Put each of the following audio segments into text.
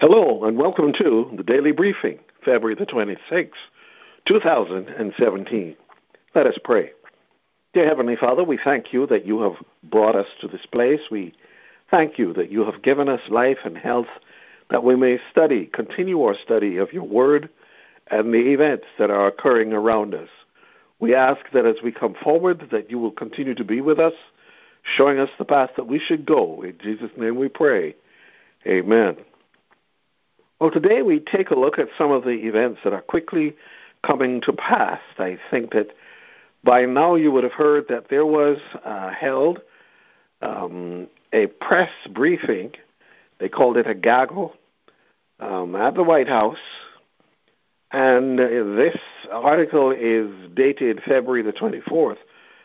Hello and welcome to the Daily Briefing, February the 26th, 2017. Let us pray. Dear Heavenly Father, we thank you that you have brought us to this place. We thank you that you have given us life and health, that we may continue our study of your word and the events that are occurring around us. We ask that as we come forward, that you will continue to be with us, showing us the path that we should go. In Jesus' name we pray. Amen. Well, today we take a look at some of the events that are quickly coming to pass. I think that by now you would have heard that there was held a press briefing. They called it a gaggle at the White House. And this article is dated February the 24th,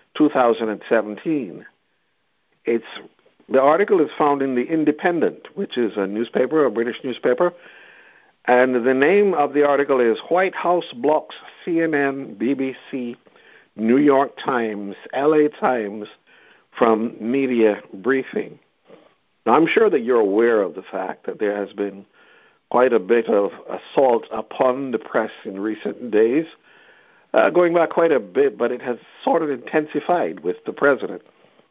2017. The article is found in The Independent, which is a newspaper, a British newspaper. And the name of the article is White House Blocks CNN, BBC, New York Times, LA Times from Media Briefing. Now, I'm sure that you're aware of the fact that there has been quite a bit of assault upon the press in recent days, going back quite a bit, but it has sort of intensified with the president.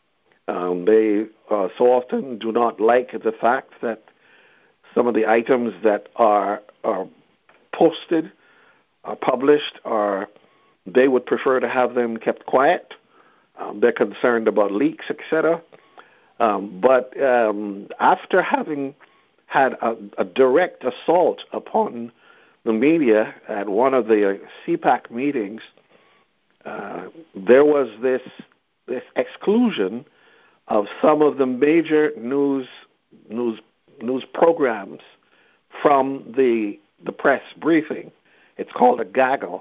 They so often do not like the fact that some of the items that are posted, are published, they would prefer to have them kept quiet. They're concerned about leaks, etc. But after having had a direct assault upon the media at one of the CPAC meetings, there was this exclusion of some of the major news programs from the press briefing. It's called a gaggle.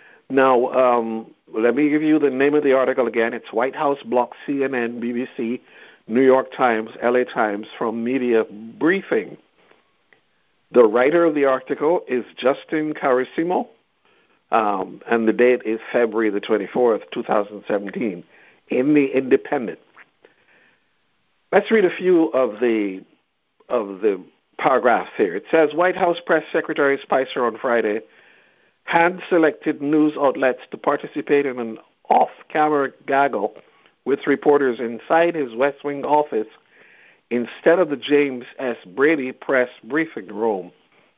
Now, let me give you the name of the article again. It's White House Blocks CNN, BBC, New York Times, LA Times from Media Briefing. The writer of the article is Justin Carissimo, and the date is February the 24th, 2017, in The Independent. Let's read a few of the paragraphs here. It says, White House Press Secretary Spicer on Friday hand-selected news outlets to participate in an off-camera gaggle with reporters inside his West Wing office instead of the James S. Brady press briefing room.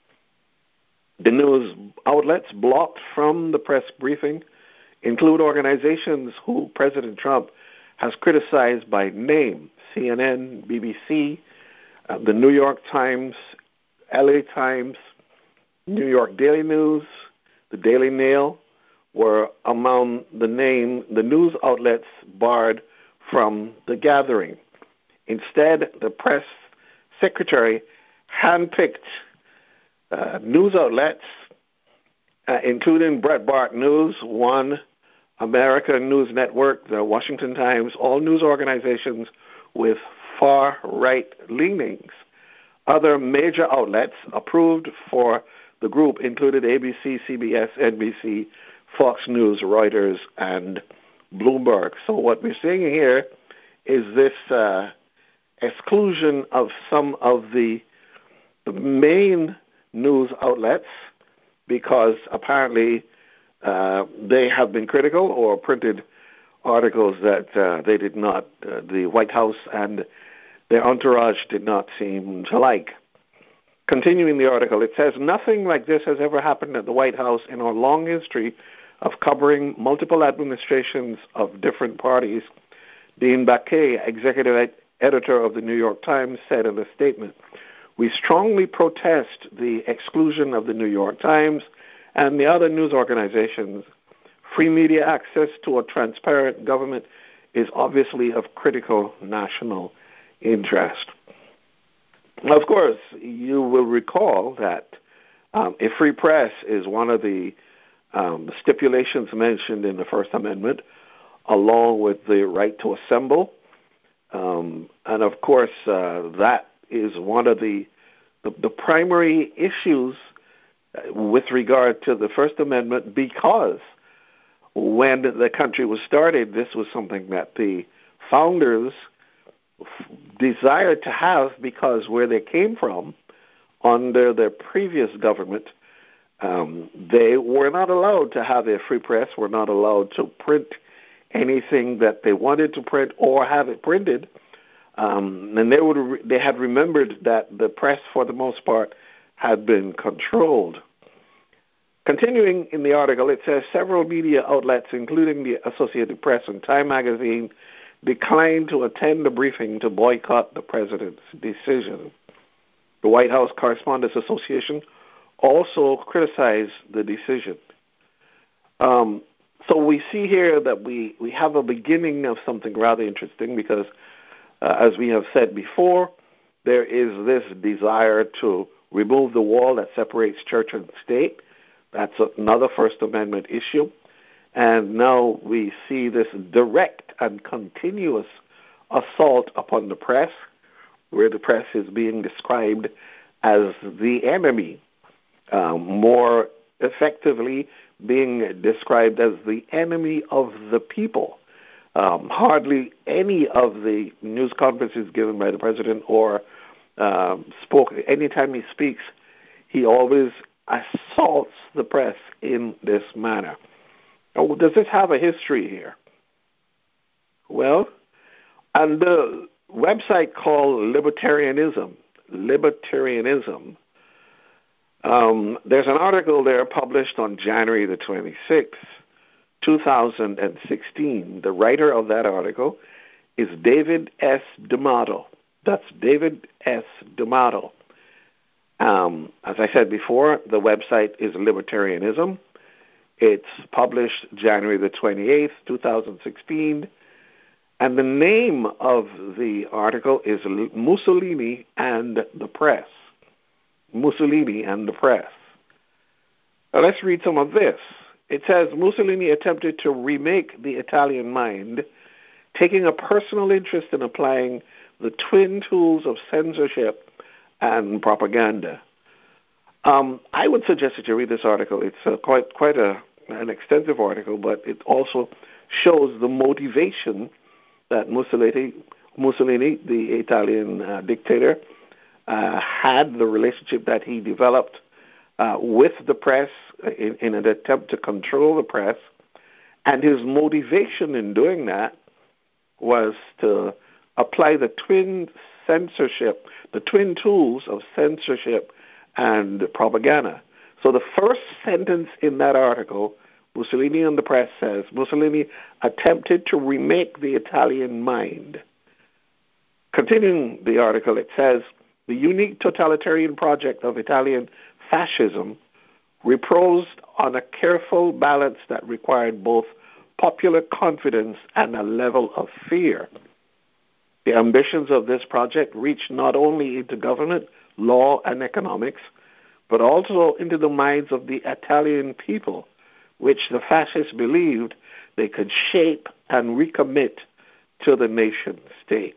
The news outlets blocked from the press briefing include organizations who President Trump has criticized by name: CNN, BBC, the New York Times, LA Times, New York Daily News, the Daily Mail were among the news outlets barred from the gathering. Instead, the press secretary handpicked news outlets, including Breitbart News, One, American News Network, the Washington Times, all news organizations with far-right leanings. Other major outlets approved for the group included ABC, CBS, NBC, Fox News, Reuters, and Bloomberg. So what we're seeing here is this exclusion of some of the main news outlets because apparently they have been critical or printed articles that they did not, the White House and their entourage did not seem to like. Continuing the article, it says, nothing like this has ever happened at the White House in our long history of covering multiple administrations of different parties. Dean Baquet, executive editor of the New York Times, said in a statement, we strongly protest the exclusion of the New York Times and the other news organizations. Free media access to a transparent government is obviously of critical national interest. Of course, you will recall that a free press is one of the stipulations mentioned in the First Amendment, along with the right to assemble. And of course, that is one of the primary issues with regard to the First Amendment, because when the country was started, this was something that the founders desired to have, because where they came from, under the previous government, they were not allowed to have a free press, were not allowed to print anything that they wanted to print or have it printed. And they had remembered that the press, for the most part, had been controlled. Continuing in the article, it says several media outlets, including the Associated Press and Time magazine, declined to attend the briefing to boycott the president's decision. The White House Correspondents Association also criticized the decision. So we see here that we have a beginning of something rather interesting because, as we have said before, there is this desire to remove the wall that separates church and state. That's another First Amendment issue. And now we see this direct and continuous assault upon the press, where the press is being described as the enemy, more effectively being described as the enemy of the people. Hardly any of the news conferences given by the president or anytime he speaks, he always assaults the press in this manner. Now, does this have a history here? Well, and the website called Libertarianism, there's an article there published on January the 26th, 2016. The writer of that article is David S. D'Amato. That's David S. D'Amato. As I said before, the website is Libertarianism. It's published January the 28th, 2016. And the name of the article is Mussolini and the Press. Mussolini and the Press. Now let's read some of this. It says, Mussolini attempted to remake the Italian mind, taking a personal interest in applying the twin tools of censorship and propaganda. I would suggest that you read this article. It's quite an extensive article, but it also shows the motivation that Mussolini, the Italian dictator, had, the relationship that he developed with the press in an attempt to control the press, and his motivation in doing that was to apply the twin tools of censorship and propaganda. So the first sentence in that article, Mussolini and the Press, says, Mussolini attempted to remake the Italian mind. Continuing the article, it says, the unique totalitarian project of Italian fascism reposed on a careful balance that required both popular confidence and a level of fear. The ambitions of this project reached not only into government, law, and economics, but also into the minds of the Italian people, which the fascists believed they could shape and recommit to the nation state.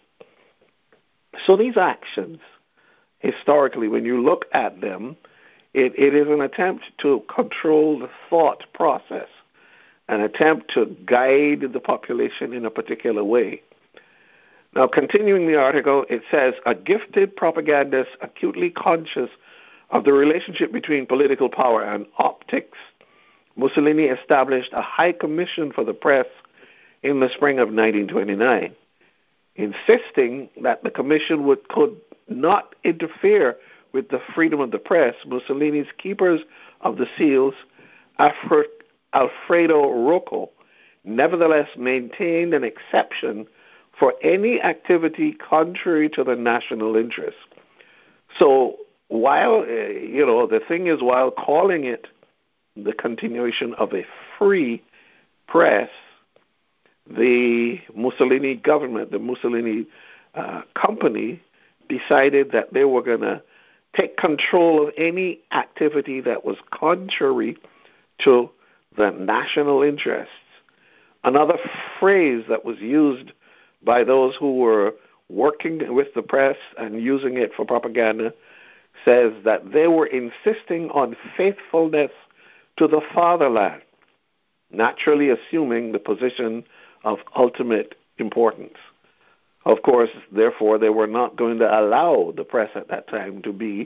So these actions, historically, when you look at them, it is an attempt to control the thought process, an attempt to guide the population in a particular way. Now, continuing the article, it says, a gifted propagandist acutely conscious of the relationship between political power and optics, Mussolini established a high commission for the press in the spring of 1929, insisting that the commission could not interfere with the freedom of the press. Mussolini's keepers of the seals, Alfredo Rocco, nevertheless maintained an exception for any activity contrary to the national interest. So while, the thing is, while calling it the continuation of a free press, the Mussolini government, the Mussolini company, decided that they were going to take control of any activity that was contrary to the national interests. Another phrase that was used by those who were working with the press and using it for propaganda says that they were insisting on faithfulness to the fatherland, naturally assuming the position of ultimate importance. Of course, therefore, they were not going to allow the press at that time to be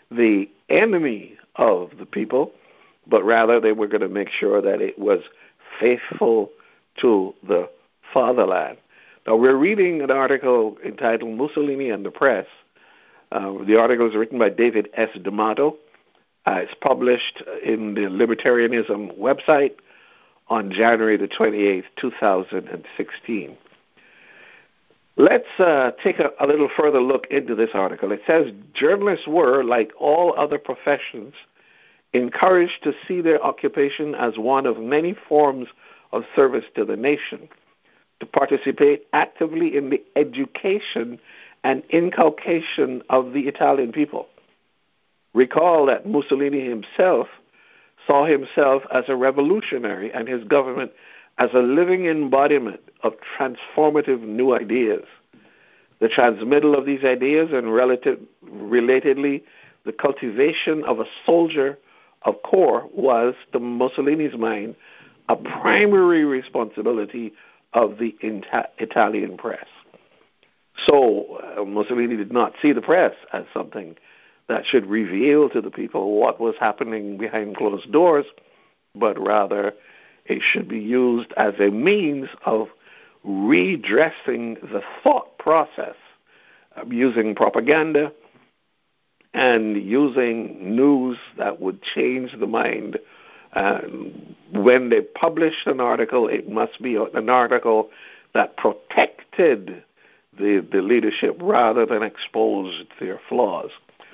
the enemy of the people, but rather they were going to make sure that it was faithful to the fatherland. Now, we're reading an article entitled Mussolini and the Press. The article is written by David S. D'Amato. It's published in the Libertarianism website on January the 28th, 2016. Let's take a little further look into this article. It says, journalists were, like all other professions, encouraged to see their occupation as one of many forms of service to the nation, to participate actively in the education and inculcation of the Italian people. Recall that Mussolini himself saw himself as a revolutionary and his government as a living embodiment of transformative new ideas. The transmittal of these ideas and relatedly the cultivation of a soldier of corps was, to Mussolini's mind, a primary responsibility of the Italian press. So Mussolini did not see the press as something that should reveal to the people what was happening behind closed doors, but rather it should be used as a means of redressing the thought process, using propaganda and using news that would change the mind. When they published an article, it must be an article that protected the leadership rather than exposed their flaws.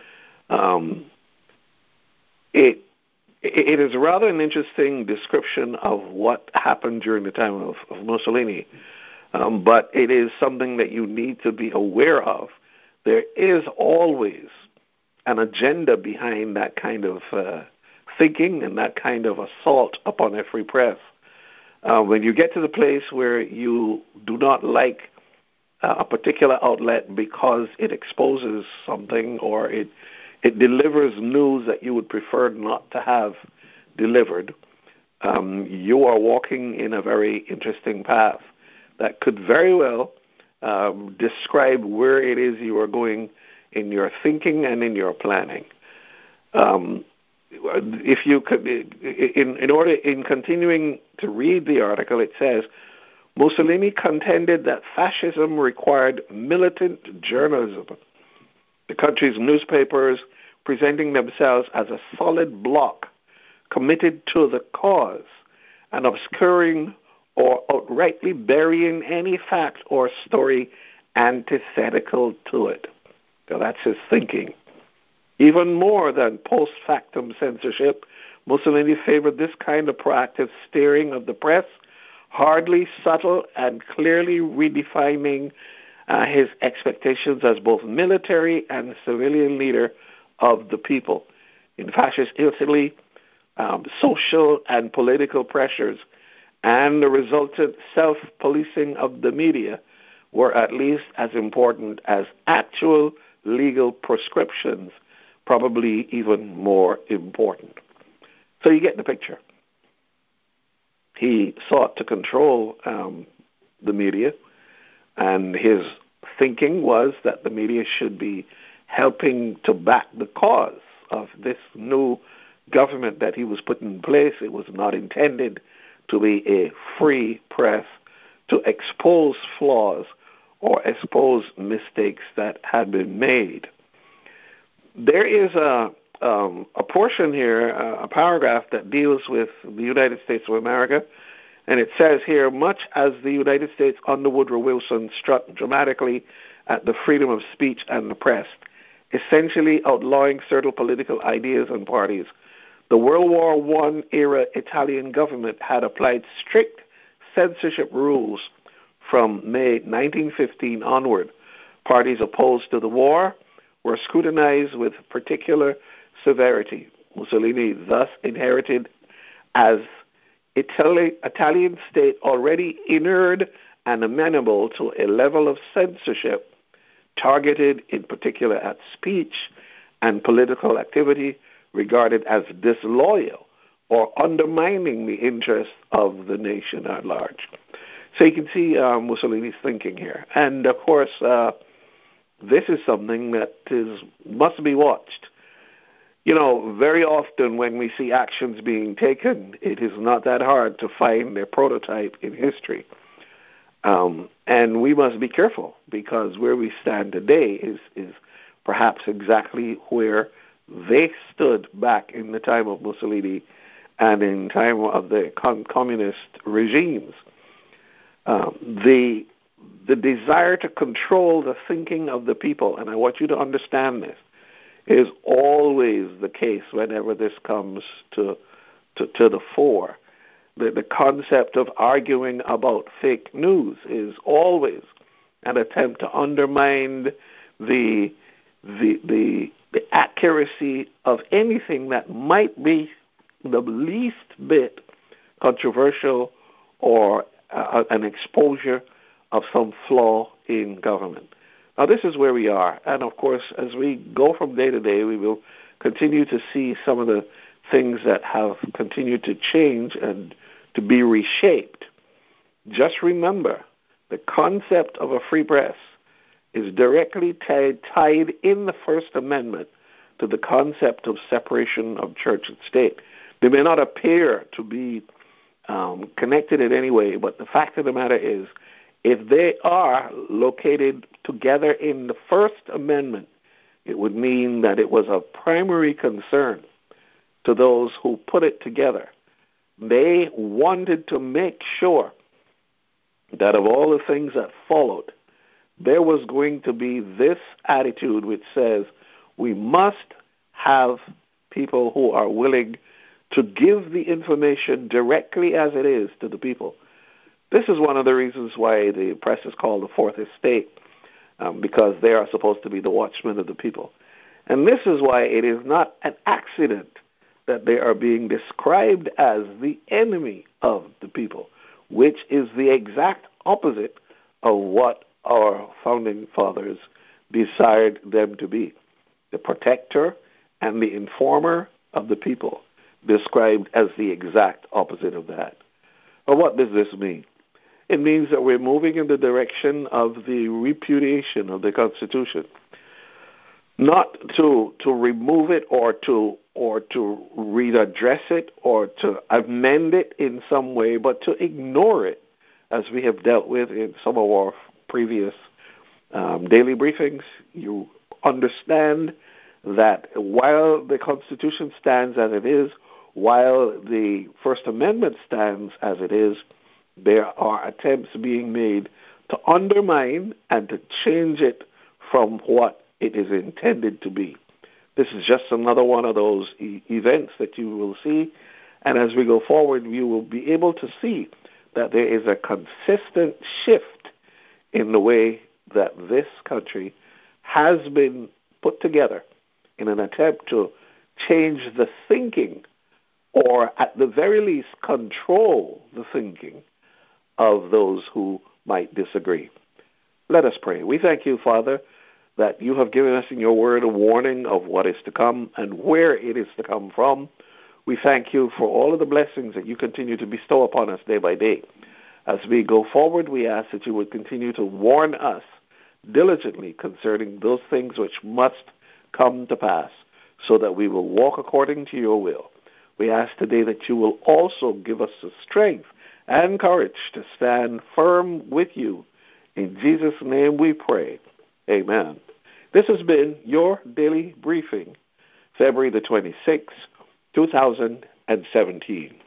It is rather an interesting description of what happened during the time of Mussolini, but it is something that you need to be aware of. There is always an agenda behind that kind of thinking and that kind of assault upon a free press. When you get to the place where you do not like a particular outlet because it exposes something or it delivers news that you would prefer not to have delivered, you are walking in a very interesting path that could very well describe where it is you are going in your thinking and in your planning. If you could, in continuing to read the article, it says, Mussolini contended that fascism required militant journalism, the country's newspapers presenting themselves as a solid bloc committed to the cause and obscuring or outrightly burying any fact or story antithetical to it. Now, that's his thinking. Even more than post-factum censorship, Mussolini favored this kind of proactive steering of the press, hardly subtle and clearly redefining his expectations as both military and civilian leader of the people. In fascist Italy, social and political pressures and the resultant self-policing of the media were at least as important as actual legal prescriptions, probably even more important. So you get the picture. He sought to control the media, and his thinking was that the media should be helping to back the cause of this new government that he was putting in place. It was not intended to be a free press to expose flaws or expose mistakes that had been made. There is a portion here, a paragraph that deals with the United States of America, and it says here, much as the United States under Woodrow Wilson struck dramatically at the freedom of speech and the press, essentially outlawing certain political ideas and parties, the World War I era Italian government had applied strict censorship rules from May 1915 onward. Parties opposed to the war were scrutinized with particular severity. Mussolini thus inherited as Italian state already inured and amenable to a level of censorship targeted in particular at speech and political activity regarded as disloyal or undermining the interests of the nation at large. So you can see Mussolini's thinking here. And, of course, this is something that must be watched. Very often when we see actions being taken, it is not that hard to find a prototype in history. And we must be careful, because where we stand today is perhaps exactly where they stood back in the time of Mussolini and in time of the communist regimes. The desire to control the thinking of the people, and I want you to understand this, is always the case whenever this comes to the fore. The concept of arguing about fake news is always an attempt to undermine the accuracy of anything that might be the least bit controversial or an exposure of some flaw in government. Now, this is where we are. And, of course, as we go from day to day, we will continue to see some of the things that have continued to change and to be reshaped. Just remember, the concept of a free press is directly tied in the First Amendment to the concept of separation of church and state. They may not appear to be connected in any way, but the fact of the matter is, if they are located together in the First Amendment, it would mean that it was of primary concern to those who put it together. They wanted to make sure that of all the things that followed, there was going to be this attitude which says we must have people who are willing to give the information directly as it is to the people. This is one of the reasons why the press is called the Fourth Estate, because they are supposed to be the watchmen of the people. And this is why it is not an accident that they are being described as the enemy of the people, which is the exact opposite of what our founding fathers desired them to be. The protector and the informer of the people, described as the exact opposite of that. Well, what does this mean? It means that we're moving in the direction of the repudiation of the Constitution. Not to remove it or to readdress it or to amend it in some way, but to ignore it, as we have dealt with in some of our previous daily briefings. You understand that while the Constitution stands as it is, while the First Amendment stands as it is, there are attempts being made to undermine and to change it from what it is intended to be. This is just another one of those events that you will see, and as we go forward, you will be able to see that there is a consistent shift in the way that this country has been put together in an attempt to change the thinking, or at the very least control the thinking of those who might disagree. Let us pray. We thank you, Father, that you have given us in your word a warning of what is to come and where it is to come from. We thank you for all of the blessings that you continue to bestow upon us day by day. As we go forward, we ask that you would continue to warn us diligently concerning those things which must come to pass, so that we will walk according to your will. We ask today that you will also give us the strength and courage to stand firm with you. In Jesus' name we pray. Amen. This has been your daily briefing, February the 26th, 2017.